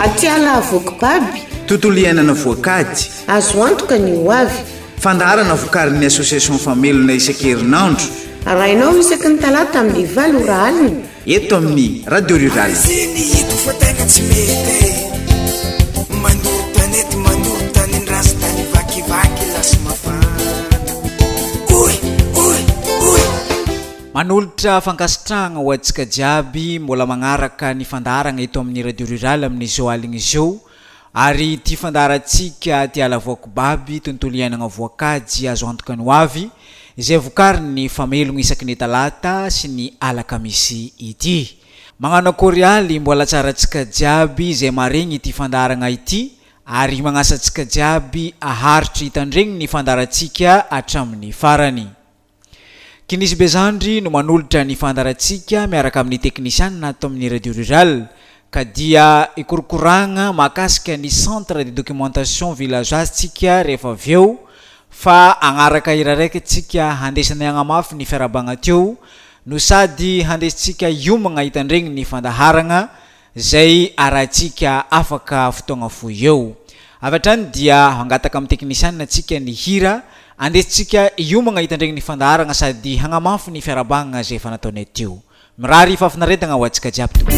atiala vokobaby, tontolo iainana voakady, azo antoka ny ho avy, fandaharana vokarin'ny association familona isan-kerinandro, arahinao isaky ny talata amin'ny 20 ora alina eto amin'ny radio rural. manolotra fankasitrahana ho antsika jiaby mbola magnaraka ny fandarana eto amin'ny radio rural amin'izao aligny izao, ary ity fandarantsika tiala voakobaby tontolo iainana voakady azo antoka ny ho avy izay vokariny famelogna isaky ny talata sy ny alakamisy ity. Magnano akory mbola tsarantsika jiaby izay maregny ity fandarana ity, ary magnasantsika jiaby aharitra hitandregny ny fandarantsika hatramin'ny farany. Kinisy Bezandry no manolotra ny fandarantsika miaraka amin'ny teknisianina ato amin'ny radio rural, ka dia ikorokoragna makasika ny centre de documentation villageoise tsika rehefa aveo fa agnaraka iraraiky tsika handesana agnamafy ny fiarabagna teo no sady handesitsika iomagna hitandregny ny fandaharagna zay aratsika afaka fotoagna foy eo. Avy hatrany dia hangataka amin'ny teknisianina tsika ny hira andesitsika iomagna hitandregny ny fandaharagna sady hagnamafy ny fiarabagna zay efa nataonay teo. Mirary fafinaretagna ho antsika jiaby to.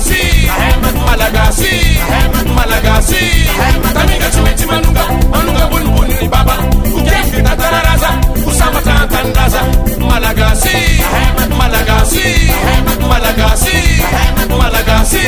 Malagasy, Malagasy, Malagasy, Tamiga chumeti manunga bunbuni ni baba, ukefi tatararaza, usama tantandaza, Malagasy, Malagasy, Malagasy, Malagasy.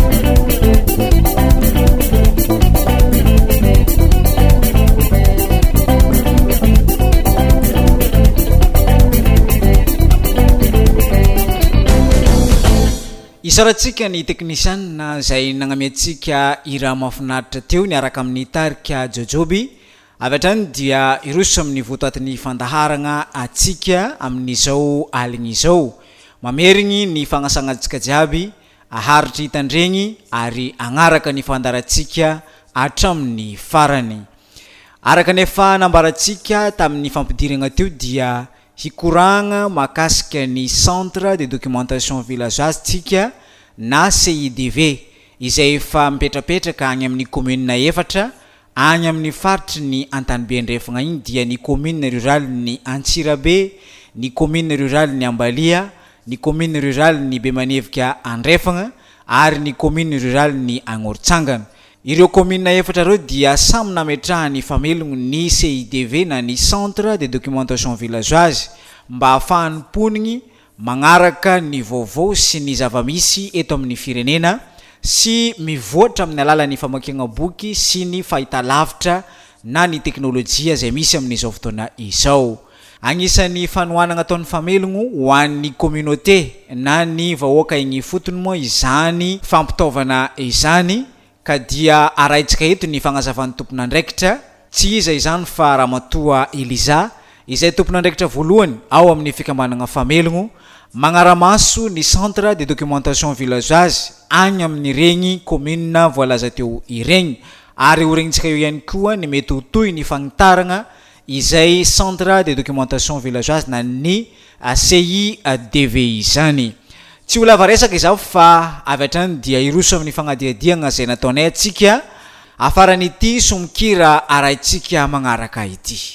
Isaratsika ny teknisianina zay nagnamiatsika ira mafinaritra teo niaraka amin'ny tarika Jojoby avy hatrany dia iroso amin'ny votoatin'ny fandaharagna atsika amin'izao aligny izao mamerigny ny fagnasanantsika jiaby aharitra hitandregny ary agnaraka ny fandaratsika hatramin'ny farany araka nefa nambaratsika tamin'ny fampidirana teo dia hikoragna makasika ny centre de documentation villageoise tsika na CIDV izay efa mipetrapetraka agny amin'ny commune efatra agny amin'ny faritry ny Antanibe ndrefagna igny dia ny commune rurale ny Antsirabe, ny commune rurale ny Ambalia, ny commune rurale ny Bemanevika Andrefagna ary ny commune rurale ny Agnoritsangana. Ireo commune efatra reo dia samy nametrahany famelogno ny CIDV na ny centre de documentation villageoise mba ahafahany ponigny magnaraka ny vaovao sy ny zavamisy eto amin'ny firenena sy mivoatra amin'ny alalan'ny famakiagna boky sy ny fahitalavitra na ny teknôlôjia zay misy amin'izao fotoana izao. Agnisan'ny fanohanana ataon'ny famelogno ho an'ny communauté na ny vahoaka igny fotony moa izany fampitaovana izany ka dia araitsika eto ny fagnazavan'ny tompon'andraikitra tsy iza izany fa Ramatoa Eliza izay tompon'andraikitra voalohany ao amin'ny fikambanana famelogno magnaramaso ny centre de documentation villageoise agny amin'ny regny commune voalaza teo iregny ary horegnitsika eo ihany koa ny mety ho toy ny fagnitaragna izay centre de documentation villageoise na ny CIDV izany. Tsy ho lava resaka izao fa avy hatrany dia iroso amin'ny fagnadiadiagna zay nataonay atsika afaran'ity somokira araitsika magnaraka ity.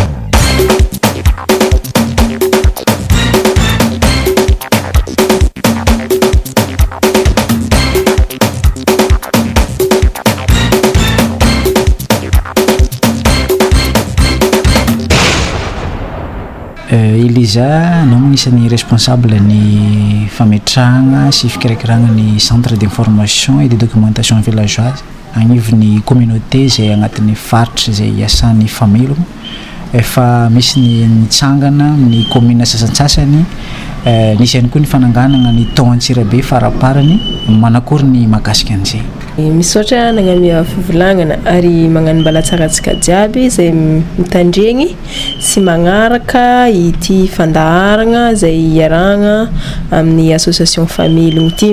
Eliza anao isan'ny responsable ny fametrahagna sy fikirakiragna ny centre d'information et de documentation villageoise agnivon'ny communauté zay agnatin'ny faritra zay iasan'ny famelogno efa misy ny mitsangana amin'ny commune sasantsasany nisy ihany koa ny fananganana ny tao Antsirabe faraparany manakory ny mahakasika an'izay. Misy ohatra nagnamia fivolagnana ary magnano mbala tsaratsika jiaby zay mitandregny sy magnaraka ity fandaharagna zay iaragna amin'ny association famelogno ity.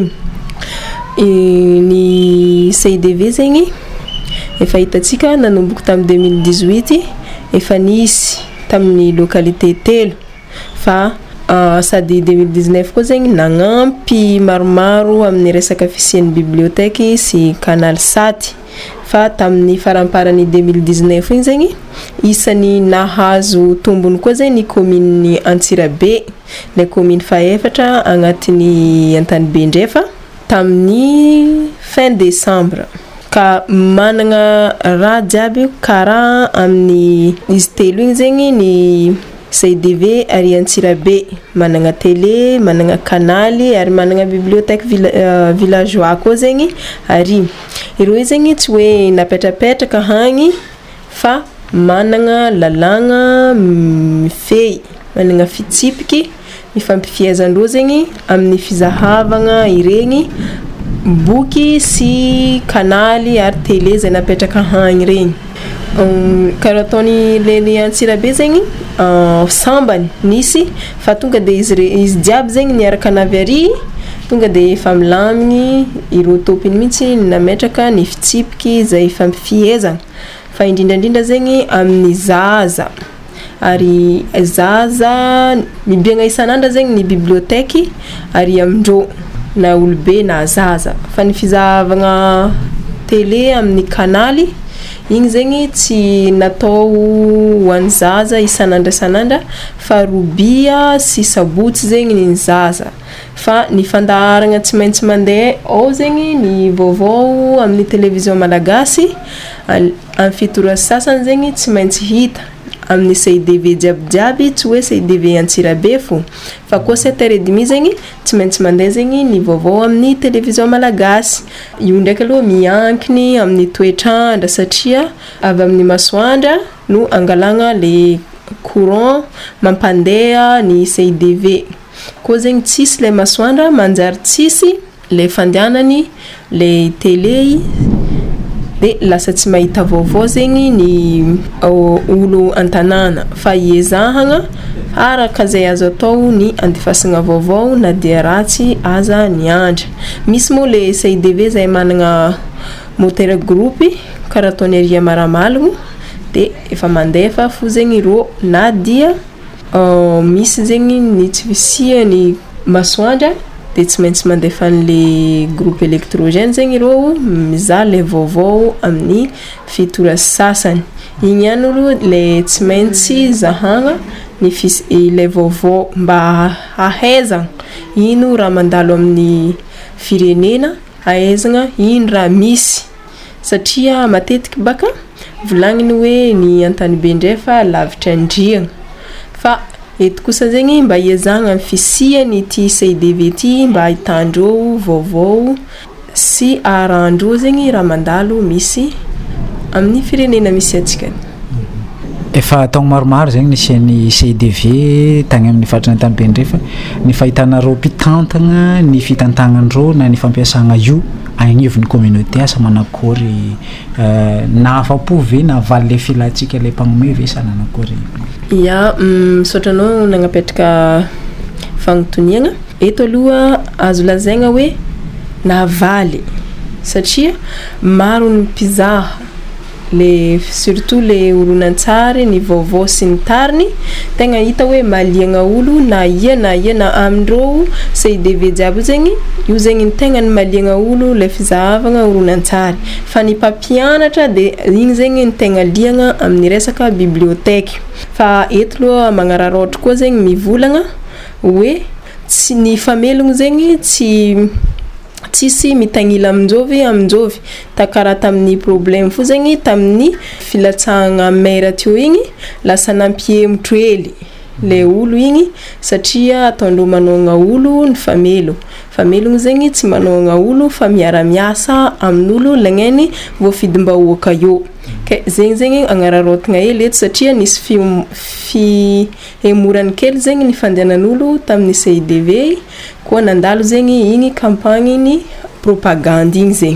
Ny CIDV zegny efa hitatsika nanomboka tamin'ny 2018 efa nisy tamin'ny localité telo fa sady 2019 koa zegny nagnampy maromaro amin'ny resaka fisian'ny bibliotèque sy canal sat fa tamin'ny faramparany 2019 igny zegny isan'ny nahazo tombony koa zegny ny commune Antsirabe le commune faefatra agnatin'ny Antanibe ndrefa tamin'ny fin décembre ka managna raha jiaby karaha amin'ny izy telo igny zegny ny CIDV ary Antsirabe managna télé, managna kanaly ary managna bibliothèque villageois koa zegny ary ireo zegny tsy hoe napetrapetraka hagny fa managna lalagna mifehy, managna fitsipiky mifampifiezandreo zegny amin'ny fizahavagna iregny boky sy kanaly ary télé zay napetraka hagny regny. Karaha ataony lely Antsirabe zegny sambany nisy fa tonga de izy jiaby zegny niaraka navy ary tonga de efa milamigny ireo topiny mihitsy nametraka ny fitsipiky zay fampifihezana fa indrindrandrindra zegny amin'ny zaza ary zaza mibiagna isanandra zegny ny bibliotèque ary amindreo na olobe na zaza fa ny fizahavagna télé amin'ny kanaly igny zegny tsy natao hoan'ny zaza isan'andra fa robia sy sabotsy zegny ny zaza fa ny fandaharagna tsy maintsy mandeha ao zegny ny vaovao amin'ny télévision malagasy amin'ny fitora sasany zegny tsy maintsy hita amin'ny CIDV jiaby tsy hoe CIDV Antsirabe fo fa koa 7h30 zegny tsy maintsy mandeha zegny ny vaovao amin'ny télévision malagasy. Io ndraiky aloha miankiny amin'ny toetrandra satria avy amin'ny masoandra no angalagna le courant mampandeha ny CIDV. Koa zegny tsisy le masoandra manjary tsisy le fandehanany le télé de lasa tsy mahita vaovao zegny ny olo an-tanàna fa iezahagna araka zay azo atao ny andifasagna vaovao na dia ratsy aza ny andra. Misy moa le CIDV zay managna moteur groupe karaha ataony Ria Maramalogno de efa mandefa fo zegny ro na dia misy zegny ny tsy visiany masoandra de tsy maintsy mandefa le groupe électrogène zegny ro mizaha le vaovao amin'ny fitora sasany. Igny ihany olo le tsy maintsy zahagna ny le vaovao mba ahaizagna ino raha mandalo amin'ny firenena, ahaizagna ino raha misy satria matetiky baka volagniny hoe ny Antanibe ndrefa lavitra andriagna fa eto kosa zegny mba iezahagna fisiany ity CIDV ty mba ahitandreo vaovao sy arandreo zegny raha mandalo misy amin'ny firenena misy atsika. Efa taogno maromaro zegny nisian'ny CIDV tagny amin'ny faritra Antanibe ndrefa ny fahitanareo mpitantagna ny fitantagnandreo na ny fampiasagna io agnivon'ny communauté asa manakory na afapo ve na valy le filatsika le mpagnome ve sa nanakory? Ya misotranao nagnapetraka fagnotoniagna eto aloha azo lazaigna hoe navaly satria maro ny mpizaha le surtout le oronan-tsary ny vaovao sy ny tariny tegna hita hoe maliagna olo na iana amindreo CIDV jiaby zegny io zegny ny tegna ny maliagna olo le fizahavagna oronan-tsary fa ny mpampianatra de igny zegny ny tegna liagna amin'ny resaka bibliotèque fa eto aloha magnararaotra koa zegny mivolagna hoe tsy ny famelogno zegny tsisy mitagnila aminjovy takaraha tamin'ny problème fo zegny tamin'ny filatsahagna mera teo igny lasa nampihemotro hely le olo igny satria ataondreo manogna olo ny famelogno zegny tsy manogna olo fa miara-miasa amin'olo lagneny voafidim-bahoaka eo ke zegny agnararaotagna hely eto satria nisy fihemorany kely zegny ny fandehanan'olo tamin'ny CIDV koa nandalo zegny igny campagne ny propagande igny zegny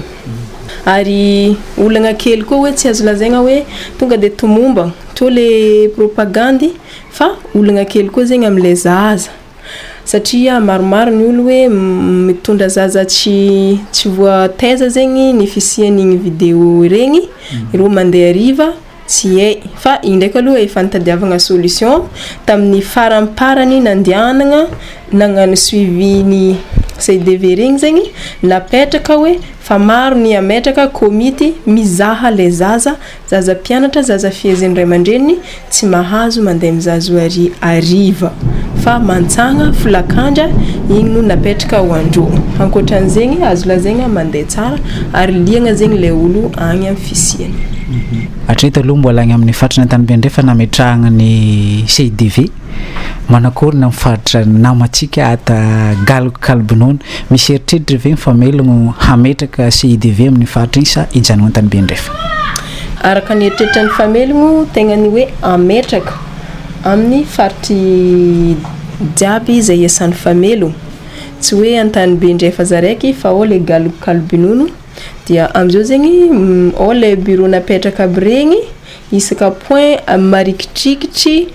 ary olagna kely koa hoe tsy azo lazaigna hoe tonga de tomomba to le propagande fa olagna kely koa zegny am'le zaza satria maromaro ny olo hoe mitondra zaza tsy voataiza zegny ny fisian'igny vidéo regny iro mandeha riva tsy hay fa indraiky aloha efa nitadiavagna solution tamin'ny faramparany nandianagna nagnano suivi ny CIDV regny zegny napetraka hoe fa maro ny ametraka komity mizaha le zaza mpianatra zaza fihezin'ny ray aman-dreniny tsy mahazo mandeha mizazo ariva fa mantsagna folakandra igny no napetraka ho andreo ankoatran'zegny azo lazaigna mandeha tsara ary liagna zegny le olo agny amin'ny fisiany. Atreto aloha mbola agny amin'ny faritra Antanibe ndrefa nametrahagna ny CIDV manakory na mifaritra namatsika ata galoko kalbinono misy eritreritra ve mifamelogno hametraka CIDV amin'ny faritra igny sa ijanona Antanibe ndrefa? Araka ny eritreritra ny famelogno tegna ny hoe ametraka amin'ny faritry jiaby izay iasan'ny famelogno tsy hoe Antanibe ndrefa zaraiky fa ao le galoko kalbinono dia amizao zegny ao le bureau napetraka aby regny isaka point marikitrikitry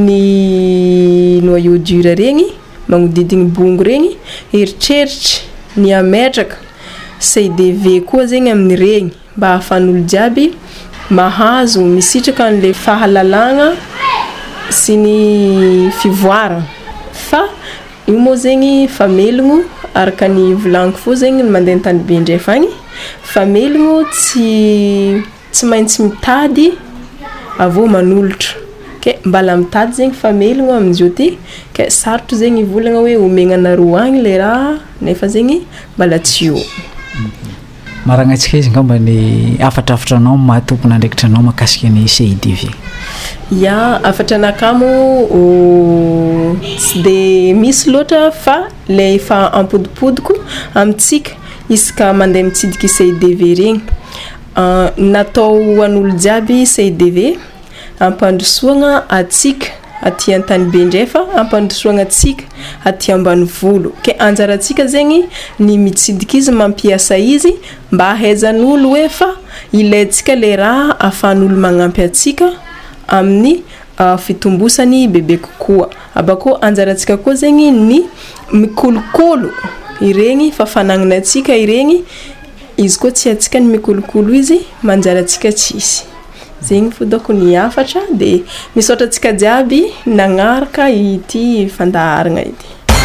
ny noyau dur regny magnodidigny bongo regny eritreritra ny ametraka CIDV koa zegny amin'ny regny mba ahafan'olo jiaby mahazo misitraka an'le fahalalagna sy ny fivoarana fa io moa zegny famelogno araka ny volagniko fo zegny mandeha Antanibe ndrefa agny famelogno tsy maintsy mitady avô manolotra ke mbala mitady zegny famelogno amin'izio ty ke sarotro zegny volagna hoe omegnanareo agny le raha nefa zegny mbala tsy eo. Maragnatsika izy ngamba ny afatrafotranao mahatompona andraikitranao makasika ny CIDV. Ya afatranakamo tsy de misy loatra fa le efa ampodipodiko amitsika isaka mandeha mitsidika CIDV regny. Natao an'olo jiaby CIDV ampandrosoagna atsika aty Antanibe ndrefa ampandrosoagna atsika aty Ambanivolo ke anjaratsika zegny ny mitsidika izy mampiasa izy mba ahaizan'olo hoe fa ilaitsika le raha afan'olo magnampy atsika amin'ny fitombosany bebe kokoa. Abako anjaratsika koa zegny ny mikolokolo iregny fafanagnana atsika iregny izy koa tsy atsika ny mikolokolo izy manjaratsika tsisy zegny fodako ny afatra de misaotra atsika jiaby nagnaraka ity fandaharagna ity.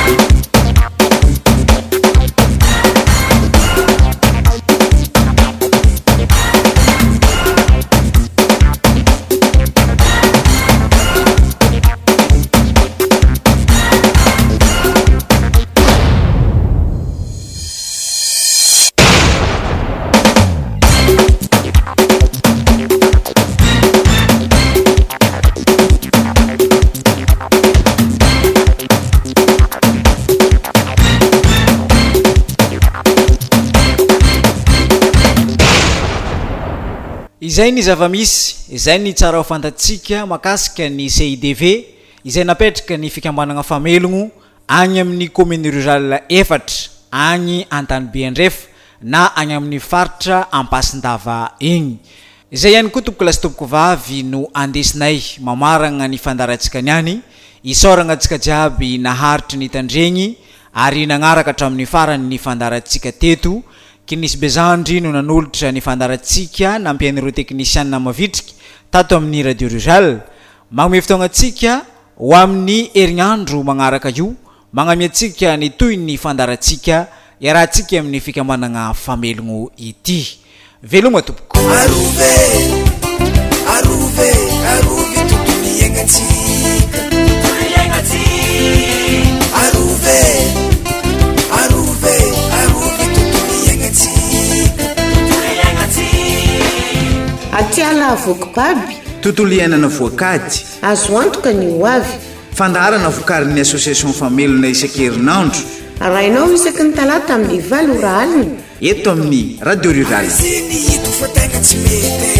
Izay ny zavamisy, izay ny tsara ho fantatsika makasika ny CIDV izay napetraka ny fikambanana famelogno agny amin'ny commune rurale efatra agny Antanibe andrefa na agny amin'ny faritra Ampasindava igny. Izay ihany koa tompoko lasy tompoko vavy no andesinay mamaragna ny fandaratsika niany isoragna atsika jiaby naharitry ny tandregny ary nagnaraka hatramin'ny farany ny fandaratsika teto. Kinisy Bezandry no nanolotra ny fandaratsika nampian'ireo teknisianina mavitriky tato amin'ny radio rural. Magnome fotoagna atsika ho amin'ny herignandro magnaraka io magnamia atsika ny toy ny fandaratsika iarahantsika amin'ny fikambanana famelogno ity. Veloma tompoko. Arove tontolo iaignatsika. Atiala avoky baby tontolo iainana voakady azo antoka ny ho avy fandaharana vokarin'ny association famelona isan-kerinandro arahinao isaky ny talata amin'ny 20 ora alina eto amin'ny radio rural. Ziny hito fa tegna tsy mety